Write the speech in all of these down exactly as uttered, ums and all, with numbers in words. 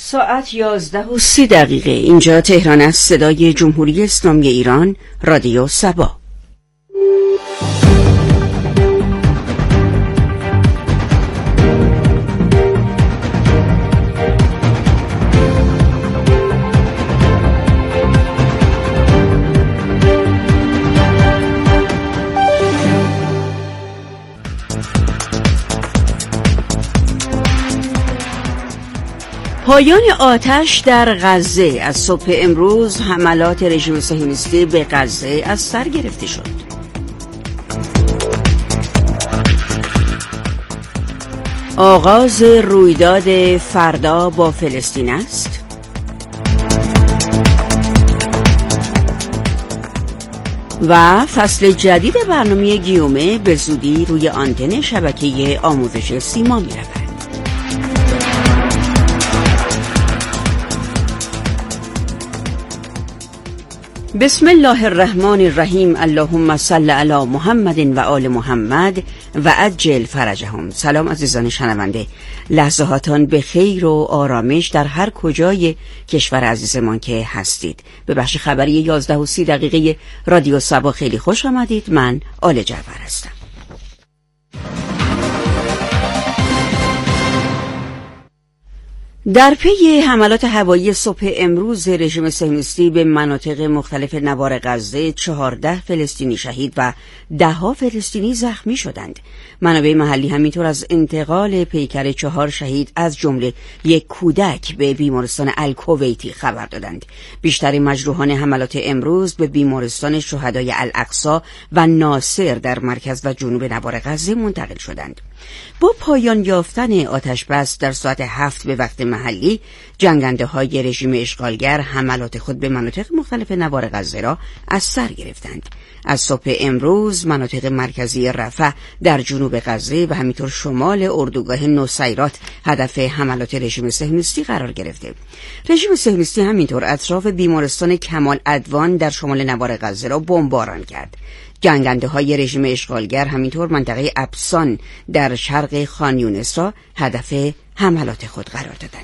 ساعت یازده و سی دقیقه. اینجا تهران است. صدای جمهوری اسلامی ایران، رادیو سبا. پایان آتش در غزه. از صبح امروز حملات رژیم صهیونیستی به غزه از سر گرفته شد. آغاز رویداد فردا با فلسطین است. و فصل جدید برنامه گیومه به زودی روی آنتن شبکه آموزش سیما می رود. بسم الله الرحمن الرحیم. اللهم صل علی محمد و آل محمد و عجل فرجهم. سلام عزیزان شنونده، لحظاتان به خیر و آرامش در هر کجای کشور عزیزمان که هستید. به بخش خبری یازده و سی دقیقه رادیو سبا خیلی خوش آمدید. من آل جعفر هستم. در پی حملات هوایی صبح امروز رژیم صهیونیستی به مناطق مختلف نوار غزه، چهارده فلسطینی شهید و ده‌ها فلسطینی زخمی شدند. منابع محلی همینطور از انتقال پیکر چهار شهید از جمله یک کودک به بیمارستان الکویتی خبر دادند. بیشتر مجروحان حملات امروز به بیمارستان شهدای الاقصی و ناصر در مرکز و جنوب نوار غزه منتقل شدند. با پایان یافتن آتش بس در ساعت هفت به وقت محلی، جنگنده های رژیم اشغالگر حملات خود به مناطق مختلف نوار غزه را از سر گرفتند. از صبح امروز مناطق مرکزی رفح در جنوب غزه و همینطور شمال اردوگاه نصیرات هدف حملات رژیم صهیونیستی قرار گرفته. رژیم صهیونیستی همینطور اطراف بیمارستان کمال عدوان در شمال نوار غزه را بمباران کرد. جنگنده های رژیم اشغالگر همینطور منطقه ابسان در شرق خان یونس را هدف حملات خود قرار دادند.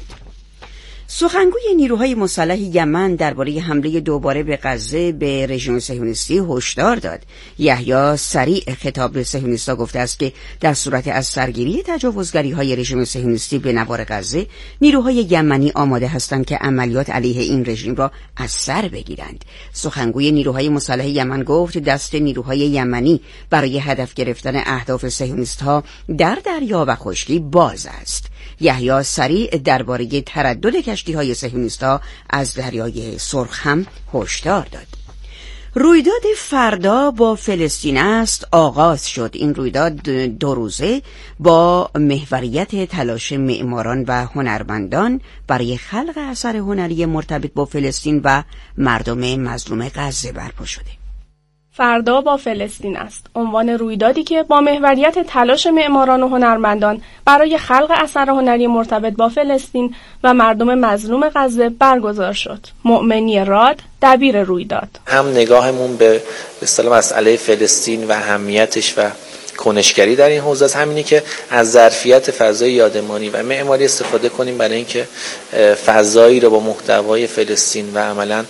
سخنگوی نیروهای مسلح یمن درباره حمله دوباره به غزه به رژیم صهیونیستی هشدار داد. یحیی سریع خطاب به صهیونیست‌ها گفته است که در صورت از سرگیری تجاوزگری‌های رژیم صهیونیستی به نوار غزه، نیروهای یمنی آماده هستند که عملیات علیه این رژیم را از سر بگیرند. سخنگوی نیروهای مسلح یمن گفت دست نیروهای یمنی برای هدف گرفتن اهداف صهیونیست‌ها در دریا و خشکی باز است. یحیی سریع درباره تردد کشتی‌های صهیونیست‌ها از دریای سرخ هم هشدار داد. رویداد فردا با فلسطین است آغاز شد. این رویداد دو روزه با محوریت تلاش معماران و هنرمندان برای خلق اثر هنری مرتبط با فلسطین و مردم مظلوم غزه برپا شده. فردا با فلسطین است عنوان رویدادی که با محوریت تلاش معماران و هنرمندان برای خلق اثر هنری مرتبط با فلسطین و مردم مظلوم غزه برگزار شد. مؤمنی راد دبیر رویداد: هم نگاهمون به اصطلاح مسئله فلسطین و اهمیتش و کنشگری در این حوزه است، همینی که از ظرفیت فضای یادمانی و معماری استفاده کنیم برای اینکه فضایی را با محتوای فلسطین و عملاً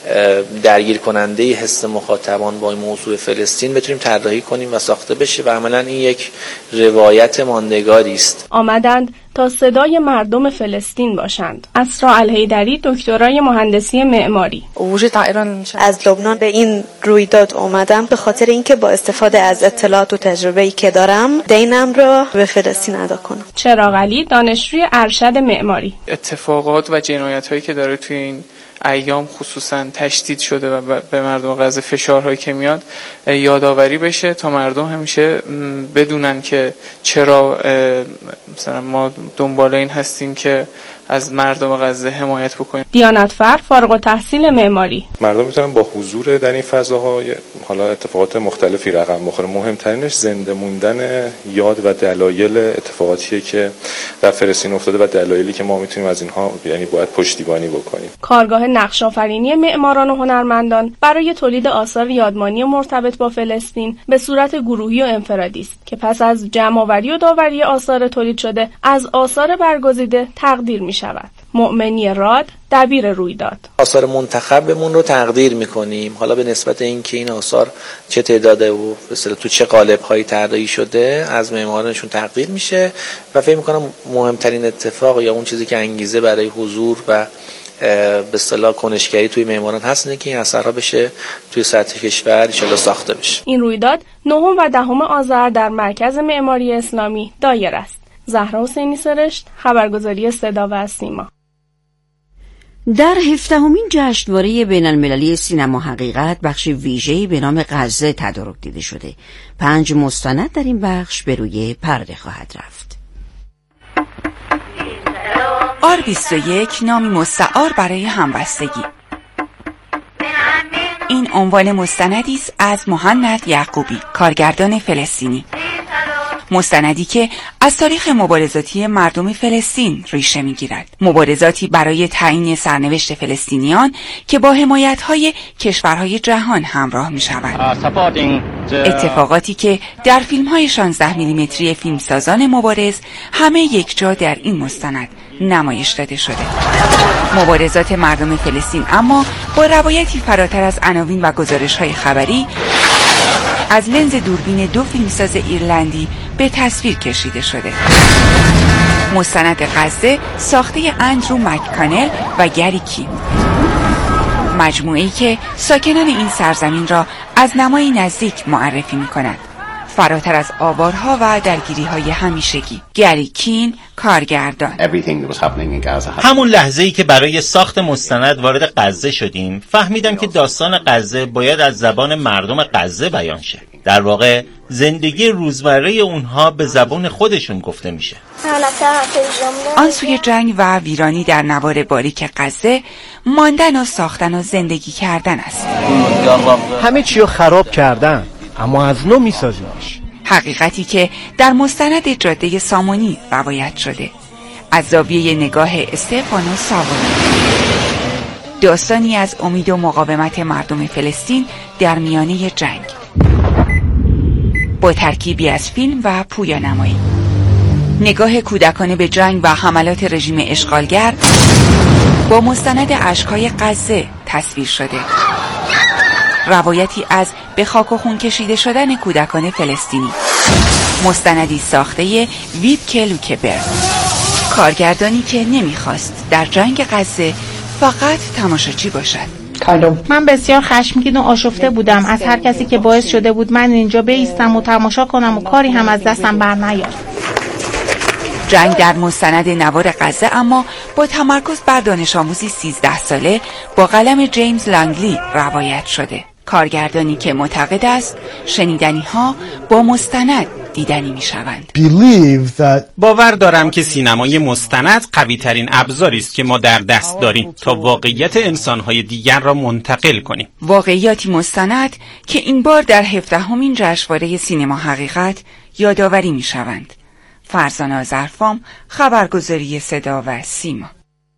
درگیر کننده حس مخاطبان با موضوع فلسطین بتونیم طراحی کنیم و ساخته بشه و عملاً این یک روایت ماندگاری است. آمدند تا صدای مردم فلسطین باشند. اسرا الحیدری دکترای مهندسی معماری: از لبنان به این رویداد اومدم به خاطر اینکه با استفاده از اطلاعات و تجربه‌ای که دارم دینم را به فلسطین ادا کنم. چراغ علی دانشجوی ارشد معماری: اتفاقات و جنایت‌هایی که داره توی این ایام خصوصا تشدید شده و به مردم غزه فشارهایی که میاد یادآوری بشه تا مردم همیشه بدونن که چرا مثلا ما دنبال این هستیم که از مردم غزه حمایت بکنیم. دیانتفر فارغ التحصیل معماری: مردم میتونن با حضور در این فضاها حالا اتفاقات مختلفی رقم بخوره. مهمترینش زنده موندن یاد و دلایل اتفاقاتیه که در فلسطین افتاده و دلایلی که ما میتونیم از اینها یعنی باید پشتیبانی بکنیم. کارگاه نقش‌آفرینی معماران و هنرمندان برای تولید آثار یادمانی مرتبط با فلسطین به صورت گروهی و انفرادی است که پس از جمع‌آوری و داوری آثار تولید شده از آثار برگزیده تقدیر می شود. مؤمنی راد، دبیر رویداد. آثار منتخبمون رو تقدیر میکنیم، حالا به نسبت اینکه این آثار چه تعداده و به اصطلاح تو چه قالب‌هایی طراحی شده از معمارانشون تقدیر میشه و فکر میکنم مهمترین اتفاق یا اون چیزی که انگیزه برای حضور و به اصطلاح کنشگری توی معماران هست اینه که این اثرها بشه توی سطح کشور ان شاءالله ساخته بشه. این رویداد نهم و دهم آذر در مرکز معماری اسلامی دایر است. زهرا حسینی سرشت، خبرگزاری صدا و سیما. در هفدهمین جشنواره بین المللی سینما حقیقت بخش ویژه‌ای به نام غزه تدارک دیده شده. پنج مستند در این بخش به روی پرده خواهد رفت. آر بیست و یک نامی مستعار برای همبستگی. این عنوان مستندی است از مهند یعقوبی، کارگردان فلسطینی. مستندی که از تاریخ مبارزاتی مردم فلسطین ریشه می‌گیرد. مبارزاتی برای تعیین سرنوشت فلسطینیان که با حمایت‌های کشورهای جهان همراه می‌شوند. اتفاقاتی که در فیلم‌های شانزده میلیمتری فیلمسازان مبارز همه یکجا در این مستند نمایش داده شده. مبارزات مردم فلسطین اما با روایتی فراتر از عناوین و گزارش‌های خبری از لنز دوربین دو فیلمساز ایرلندی به تصویر کشیده شده. مستند غزه ساخته اندرو مککانل و گری کین، مجموعه‌ای که ساکنان این سرزمین را از نمای نزدیک معرفی می‌کند، فراتر از آوارها و درگیری‌های همیشگی. گری کین، کارگردان: همون لحظه‌ای که برای ساخت مستند وارد غزه شدیم فهمیدم که داستان غزه باید از زبان مردم غزه بیان شه. در واقع زندگی روزمره اونها به زبان خودشون گفته میشه. آن سوی جنگ و ویرانی در نوار باریک غزه ماندن و ساختن و زندگی کردن است. همه چی رو خراب کردن اما از نو میسازیمش. حقیقتی که در مستند جاده سامونی روایت شده از زاویه نگاه استفانو ساوونی. داستانی از امید و مقاومت مردم فلسطین در میانه جنگ با ترکیبی از فیلم و پویانمایی. نگاه کودکانه به جنگ و حملات رژیم اشغالگر با مستند اشک‌های غزه تصویر شده. روایتی از به خاک و خون کشیده شدن کودکان فلسطینی. مستندی ساخته ویبکه لوکبر، کارگردانی که نمیخواست در جنگ غزه فقط تماشاچی باشد. من بسیار خشمگین و آشفته بودم از هر کسی که باعث شده بود من اینجا بایستم و تماشا کنم و کاری هم از دستم بر نیاد. جنگ در مستند نوار غزه اما با تمرکز بر دانش آموزی سیزده ساله با قلم جیمز لانگلی روایت شده. کارگردانی که معتقد است شنیدنی ها با مستند دیدنی می شوند. باور دارم که سینمای مستند قوی ترین ابزاری است که ما در دست داریم تا واقعیت انسانهای دیگر را منتقل کنیم. واقعیاتی مستند که این بار در هفدهمین جشنواره سینما حقیقت یادآوری می شوند. فرزانه آذرفام، خبرگزاری صدا و سیما.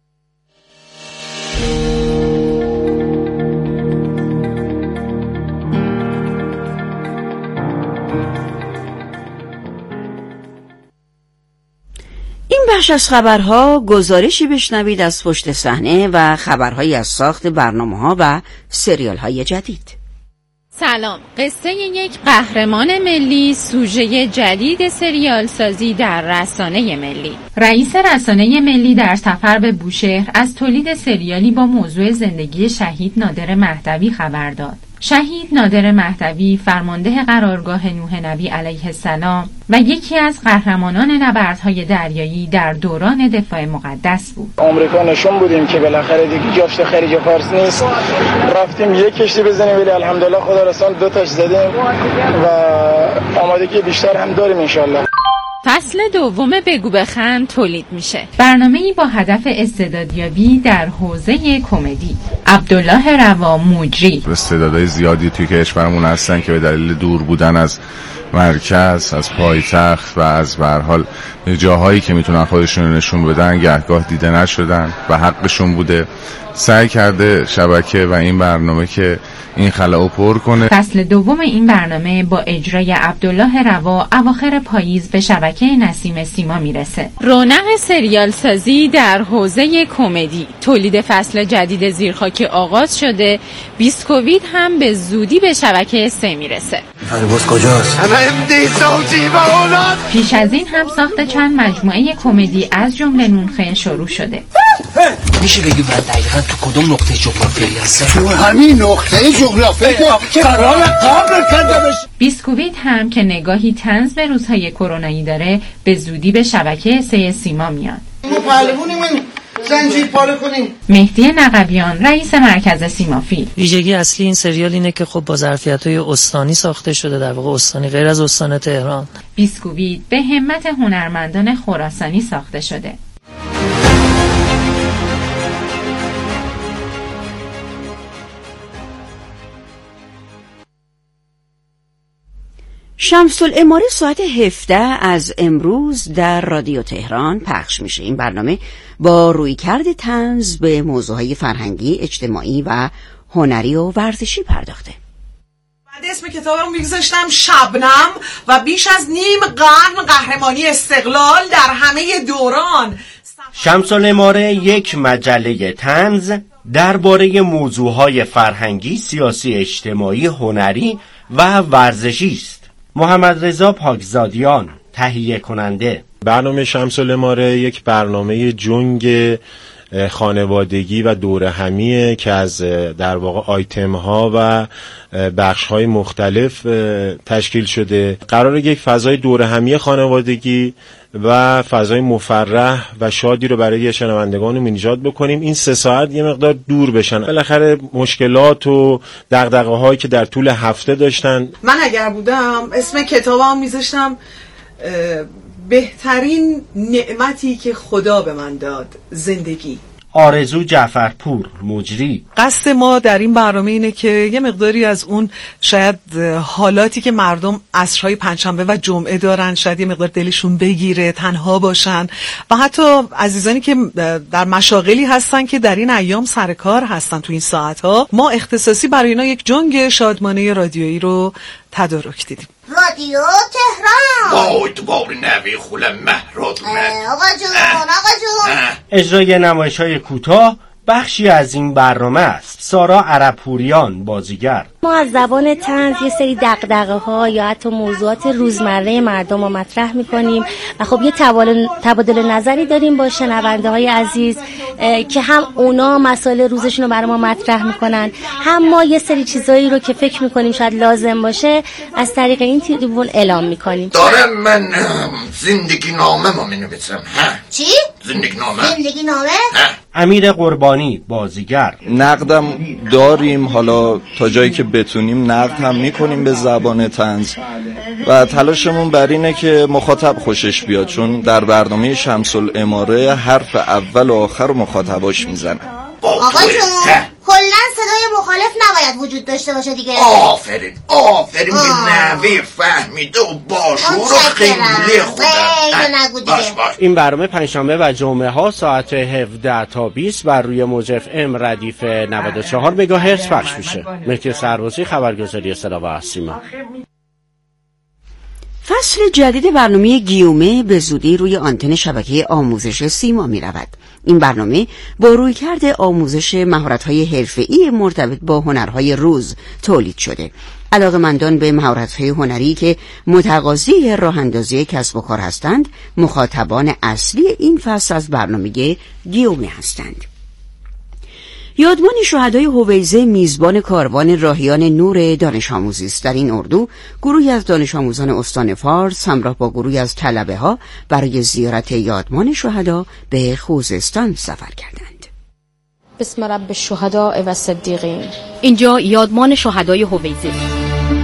این بخش از خبرها گزارشی بشنوید از پشت صحنه و خبرهایی از ساخت برنامه‌ها و سریال‌های جدید. سلام. قصه یک قهرمان ملی، سوژه جدید سریال سازی در رسانه ملی. رئیس رسانه ملی در سفر به بوشهر از تولید سریالی با موضوع زندگی شهید نادر مهدوی خبر داد. شهید نادر مهدوی فرمانده قرارگاه نوح نبی علیه السلام و یکی از قهرمانان نبردهای دریایی در دوران دفاع مقدس بود. آمریکا نشون بودیم که بالاخره دیگه جفت خلیج فارس نیست. رفتیم یک کشتی بزنیم ولی الحمدلله خدا رساند دو تاش زدیم و آمادگی بیشتر هم داریم انشالله. فصل دوم بگو بخند تولید میشه. برنامه‌ای با هدف استعدادیابی در حوزه کمدی. عبدالله روا مجری. استعدادهای زیادی توی کشورمون هستن که به دلیل دور بودن از مرکز، از پایتخت و از به هر حال جاهایی که میتونن خودشون نشون بدن گهگاه دیده نشدن و حقشون بوده. سعی کرده شبکه و این برنامه که این خلاو پر کنه. فصل دوم این برنامه با اجرای عبدالله روا اواخر پاییز به شبکه نسیم سیما میرسه. رونق سریال سازی در حوزه کمدی. تولید فصل جدید زیرخاک آغاز شده. بیسکویت هم به زودی به شبکه سه میرسه. فرباز کجاست؟ پیش از این هم ساخت چند مجموعه کمدی از جمله نونخه شروع شده. میشه بگی من دقیقا تو کدوم نقطه جغرافیایی هستم؟ تو همین نقطه جغرافیایی که قرار قابل کردمش. بیسکویت هم که نگاهی طنز به روزهای کرونایی داره به زودی به شبکه سه سیما میاد. ما پهلوونیم زنجیر پاره کنیم. مهدی نقبیان رئیس مرکز سیمافیل. ویژگی اصلی این سریال اینه که خب با ظرفیت‌های استانی ساخته شده، در واقع استانی غیر از استان تهران. بیسکویت به همت هنرمندان خراسانی ساخته شده. شمس العماره ساعت هفده از امروز در رادیو تهران پخش میشه. این برنامه با رویکرد طنز به موضوعهای فرهنگی، اجتماعی و هنری و ورزشی پرداخته. بعد اسم کتابم میگذاشتم شبنم و بیش از نیم قرن قهرمانی استقلال در همه دوران. شمس العماره یک مجله طنز درباره موضوعهای فرهنگی، سیاسی، اجتماعی، هنری و ورزشی است. محمد رضا پاکزادیان تهیه کننده. برنامه شمس العماره یک برنامه جنگ خانوادگی و دوره همیه که از در واقع آیتم ها و بخش های مختلف تشکیل شده. قراره یک فضای دوره همی خانوادگی و فضای مفرح و شادی رو برای شنوندگانمون ایجاد بکنیم. این سه ساعت یه مقدار دور بشن، بالاخره مشکلات و دغدغه هایی که در طول هفته داشتن. من اگر بودم اسم کتابم میذاشتم بهترین نعمتی که خدا به من داد، زندگی. آرزو جعفرپور، مجری. قصد ما در این برنامه اینه که یه مقداری از اون شاید حالاتی که مردم عصرهای پنجشنبه و جمعه دارن شاید یه مقدار دلشون بگیره، تنها باشن و حتی عزیزانی که در مشاغلی هستن که در این ایام سر کار هستن تو این ساعتها، ما اختصاصی برای اینا یک جنگ شادمانه رادیویی رو تدارک دیدیم. رادیو تهران. وای دوباره نوی خولم مهراد اومد. آقا جون آقا جون. اجرای نمایش‌های کوتاه بخشی از این برنامه است. سارا عربپوریان بازیگر. ما از زبان طنز یه سری دغدغه‌ها یا حتی موضوعات روزمره مردم رو مطرح می‌کنیم و خب یه تبادل نظری داریم با شنونده‌های عزیز که هم اونا مسائل روزشون رو برای ما مطرح می‌کنن، هم ما یه سری چیزایی رو که فکر می‌کنیم شاید لازم باشه از طریق این تریبون اعلام می‌کنیم. دارم من زندگی نامه ما می‌نویسم. چی؟ زندگی نامه. زندگی نامه؟ امیر قربانی بازیگر. نقدم داریم، حالا تا جایی که بتونیم نقد هم میکنیم به زبان طنز و تلاشمون بر اینه که مخاطب خوشش بیاد، چون در برنامه شمس العماره حرف اول و آخر رو مخاطباش میزنه. آقا جون کلا صدای مخالف نباید وجود داشته باشه دیگه. آفرین آفرین به نوی فهمیده و باشور و خیلی خودم. این برنامه پنجشنبه و جمعه ها ساعت هفده تا بیست بر روی موج اف ام ردیف نود و چهار مگاهرتز پخش میشه. مهدی سربازی، خبرگزاری صدا و سیما. فصل جدید برنامه گیومه به زودی روی آنتن شبکه آموزش سیما می رود. این برنامه با رویکرد آموزش مهارت‌های حرفه‌ای مرتبط با هنرهای روز تولید شده. علاقه‌مندان به مهارت‌های هنری که متقاضی راه‌اندازی کسب و کار هستند، مخاطبان اصلی این فصل از برنامه گیومه هستند. یادمان شهدای هویزه میزبان کاروان راهیان نور دانش آموزی است. در این اردو گروهی از دانش آموزان استان فارس همراه با گروهی از طلبه ها برای زیارت یادمان شهدا به خوزستان سفر کردند. بسم رب الشهداء و صدیقین. اینجا یادمان شهدای هویزه،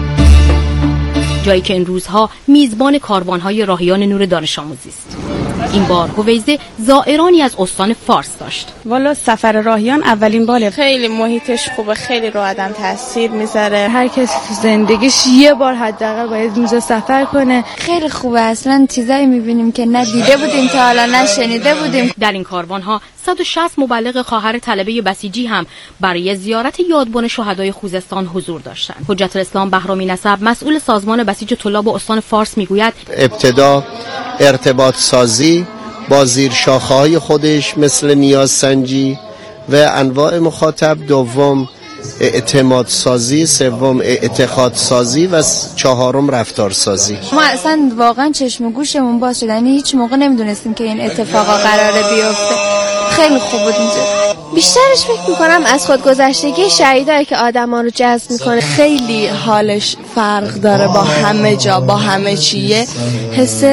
جایی که این روزها میزبان کاروان‌های راهیان نور دانش آموزی است. این بار هویزه زائرانی از استان فارس داشت. والا سفر راهیان اولین باله. خیلی محیطش خوبه، خیلی رو آدم تاثیر میذاره. هر کسی تو زندگیش یه بار حداقل باید اونجا سفر کنه. خیلی خوبه، اصلا چیزایی میبینیم که ندیده بودیم تا حالا، نشنیده بودیم. در این کاروان‌ها صد و شصت مبلغ خواهر طلبه بسیجی هم برای زیارت یادبن شهدای خوزستان حضور داشتند. حجت الاسلام بهرامی نسب مسئول سازمان بسیج طلاب استان فارس میگوید ابتدا ارتباط سازی با زیر شاخه‌های خودش مثل نیاز سنجی و انواع مخاطب، دوم اعتماد سازی، سوم اعتقاد سازی و چهارم رفتار سازی. ما اصلا واقعا چشم و گوشمون باز شد، یعنی هیچ موقع نمیدونستیم که این اتفاقا قراره بیفته. خیلی خوب بود اینجا. بیشترش فکر میکنم از خودگذشتگی شهیدایی که آدما رو جذب میکنه. خیلی حالش فرق داره با همه جا، با همه چیه. حس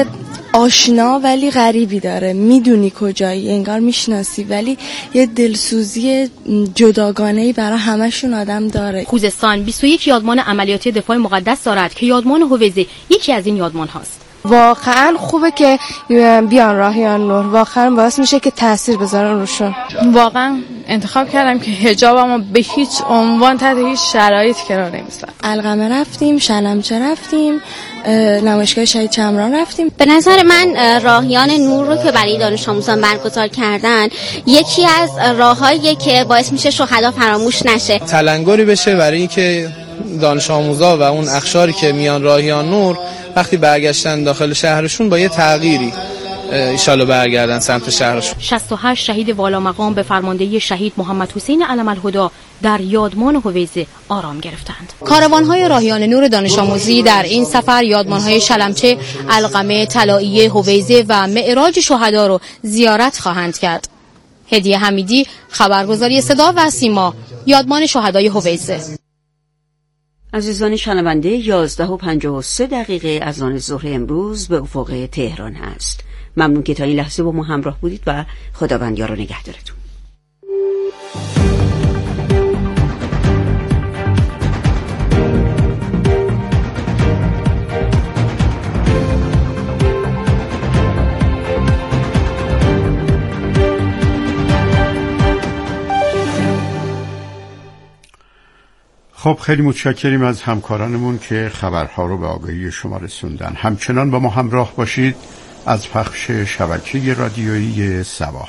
آشنا ولی غریبی داره، میدونی کجایی، انگار میشناسی، ولی یه دلسوزی جداگانه‌ای برای همشون آدم داره. خوزستان بیست و یک یادمان عملیاتی دفاع مقدس دارد که یادمان هویزه یکی از این یادمان هاست. واقعا خوبه که بیان راهیان نور، واقعا باعث میشه که تاثیر بذارن روشون. واقعا انتخاب کردم که حجابمو به هیچ عنوان تحت هیچ شرایطی کنار نمیذارم. القمه رفتیم، شلمچه رفتیم، نمایشگاه شهید چمران رفتیم. به نظر من راهیان نور رو که برای دانش آموزان برگزار کردن یکی از راههاییه که باعث میشه شهدا فراموش نشه. تلنگری بشه برای اینکه دانش آموزا و اون اقشاری که میان راهیان نور وقتی برگشتن داخل شهرشون با یه تغییری ایشالا برگردن سمت شهرشون. شصت و هشت شهید والا مقام به فرماندهی شهید محمد حسین علم الهدی در یادمان هویزه آرام گرفتند. کاروان‌های راهیان نور دانش آموزی در این سفر یادمان‌های شلمچه، القمه، طلائیه، هویزه و معراج شهدا رو زیارت خواهند کرد. هدیه حمیدی، خبرگزاری صدا و سیما، یادمان شهدای هویزه. عزیزان شنونده، یازده و پنجاه و سه دقیقه از آن ظهر امروز به افق تهران است. ممنون که تا این لحظه با ما همراه بودید و خداوند یار و نگهدارتون. خب خیلی متشکریم از همکارانمون که خبرها رو به آگاهی شما رسوندن. همچنان با ما همراه باشید از پخش شبکه رادیویی سبا.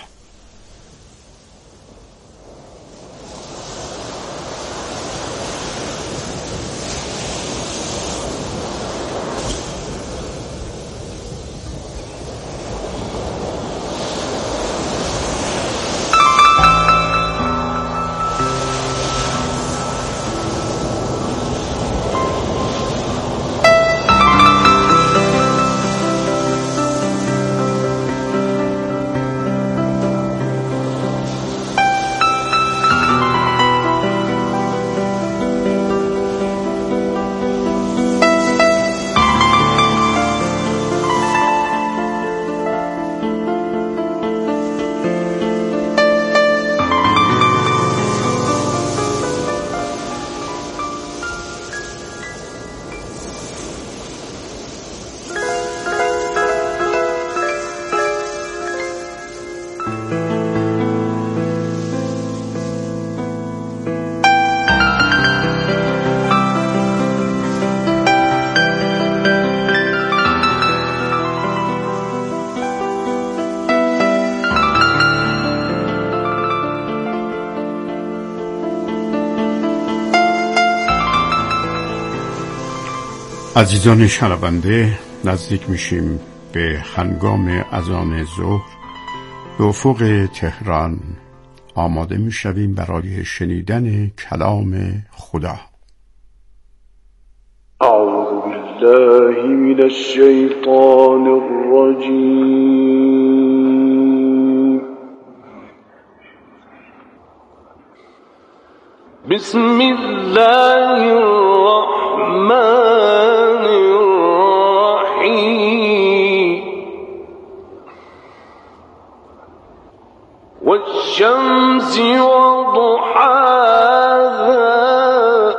عزیزان شنونده، نزدیک میشیم به هنگام اذان ظهر. به افق تهران آماده میشویم برای شنیدن کلام خدا. اعوذ بالله من الشیطان الرجیم. بسم الله الرحمن والشمس وضحاها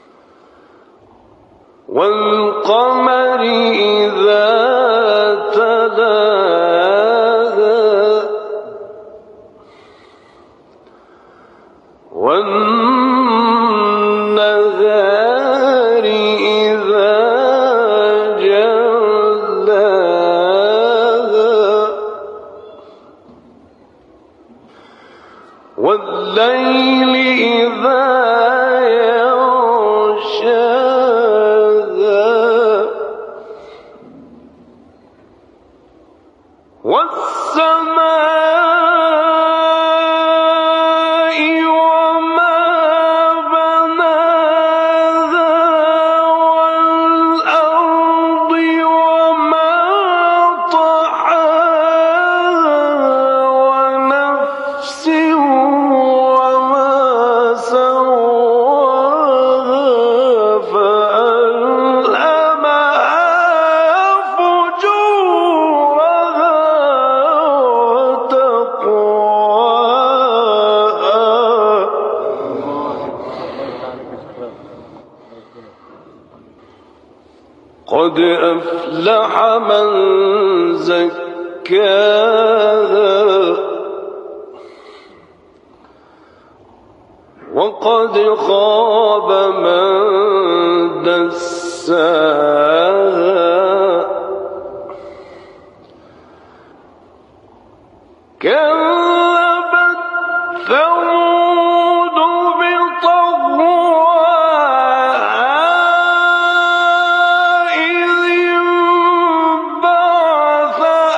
والقمر إذا تلاها قد أفلح من زكاها وقد خاب من دساها كذبت ثمود بطغواها إذ انبعث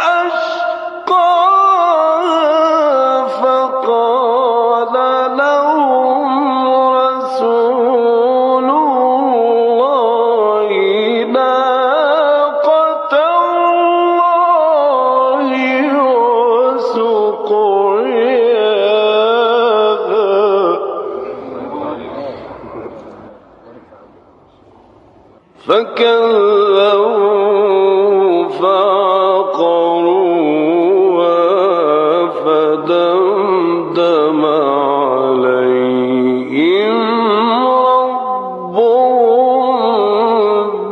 أشقاها فقال لهم رسول الله ناقة الله وسقياها فكذبوا فعقروها فدمدم عليهم ربهم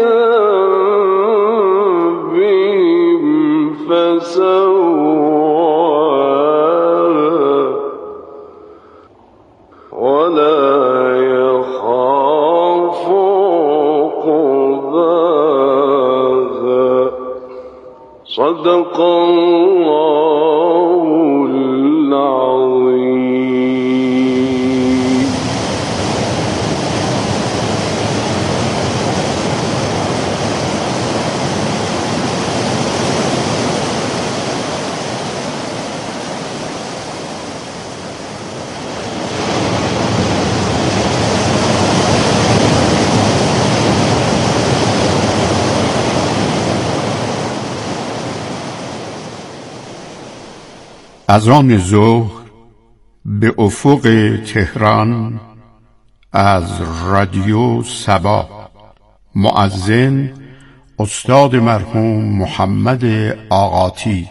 بذنبهم فسواها ولا يخاف عقباها. صدق الله العظيم. از آن ظهر به افق تهران از رادیو صبا مؤذن استاد مرحوم محمد آقاتی.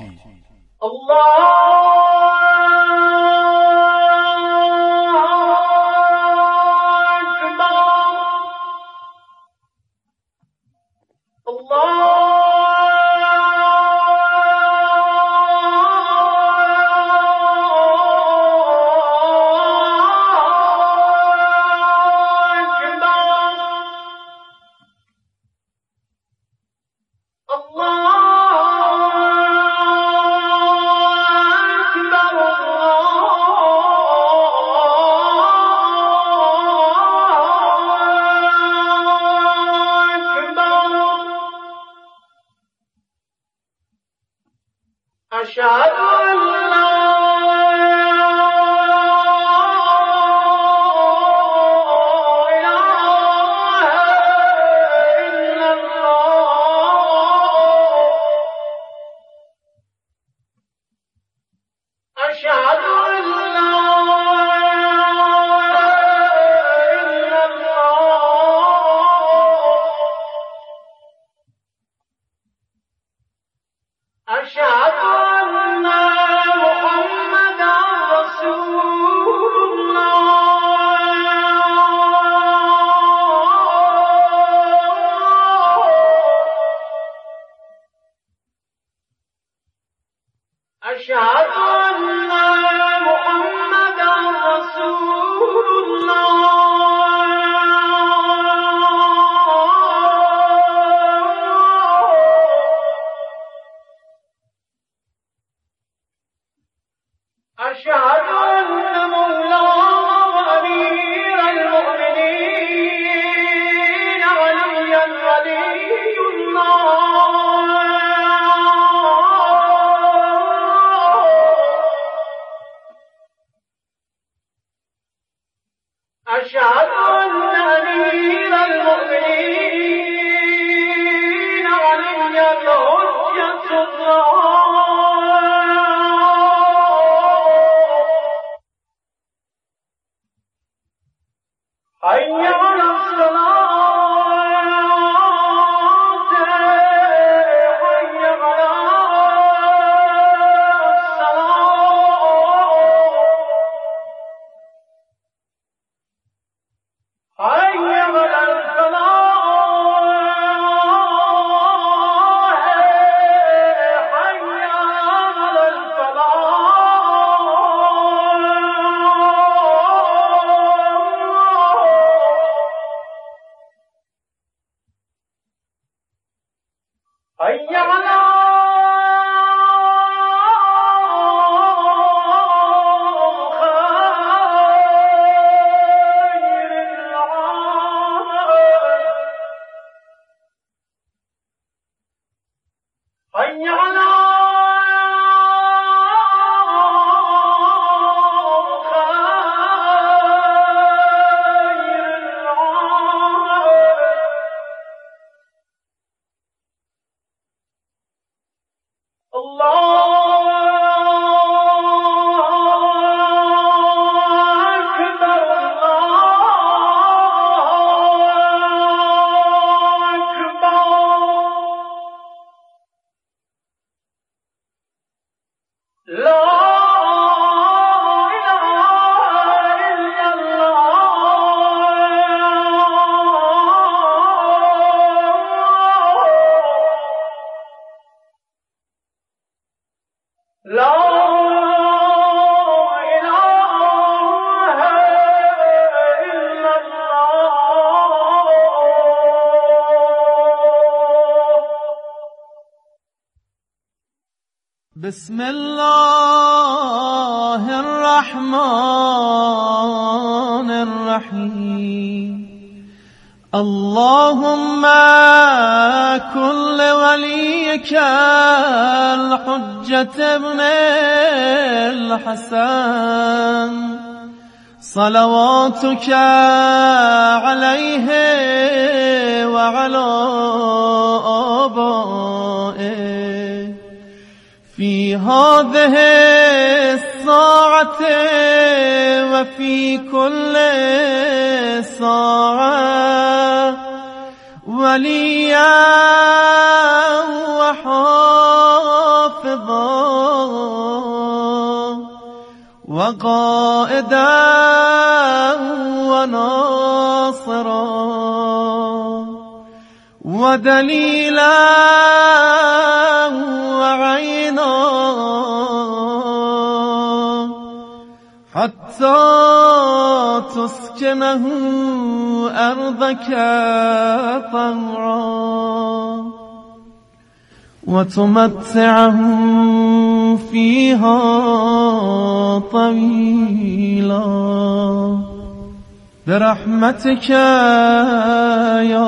الله بسم الله الرحمن الرحيم اللهم كن لوليك الحجة ابن الحسن صلواتك عليه وعلى آبائه في هذه الساعة وفي كل ساعة وليا وحافظا وقائدا وناصرا ودليلا وعينا حتى تسكنه أرضك طوعا وتمتعه فيها طويلا برحمتك يا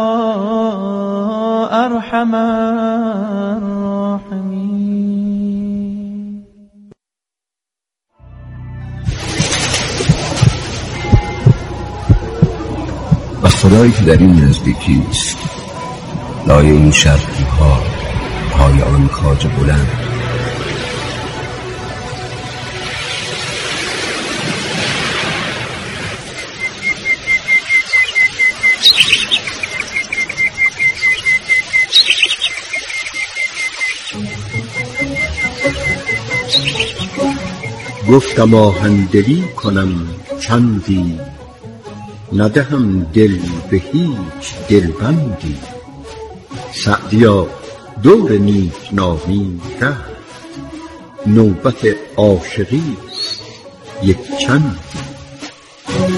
أرحم الراحمين. و خدایی که در این نزدیکی است، لای این شرقی ها، پای آن کاج بلند، گفتم آهندلی کنم چندی، ندهم دل به هیچ دلبندی. سعدیا دور نیک نامی رفت، نوبت عاشقی است یک چندی.